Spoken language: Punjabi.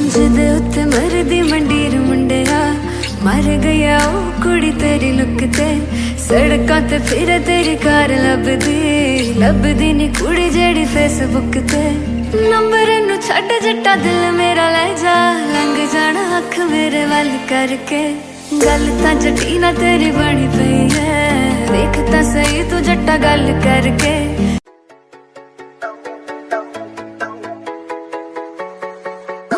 ਜਿਹਦੇ ਉੱਤੇ ਮਰਦੀ ਮੰਡੀਰ ਮੁੰਡਿਆ ਮਰ ਗਿਆ ਉਹ ਕੁੜੀ ਤੇਰੀ ਲੁੱਕ ਤੇ ਸੜਕਾਂ ਤੇ ਫਿਰ ਤੇਰੀ ਕਾਰ ਲੱਭਦੀ ਨੀ ਕੁੜੀ ਜਿਹੜੀ ਫੇਸਬੁੱਕ ਤੇ ਨੰਬਰ ਨੂੰ ਛੱਡ ਜੱਟਾ ਦਿਲ ਮੇਰਾ ਲੈ ਜਾ ਲੰਘ ਜਾਣਾ ਅੱਖ ਮੇਰੇ ਵੱਲ ਕਰਕੇ ਗੱਲ ਤਾਂ ਜੱਟੀ ਨਾ ਤੇਰੀ ਬਣੀ ਪਈ ਹੈ ਵੇਖ ਤਾਂ ਸਹੀ ਤੂੰ ਜੱਟਾ ਗੱਲ ਕਰਕੇ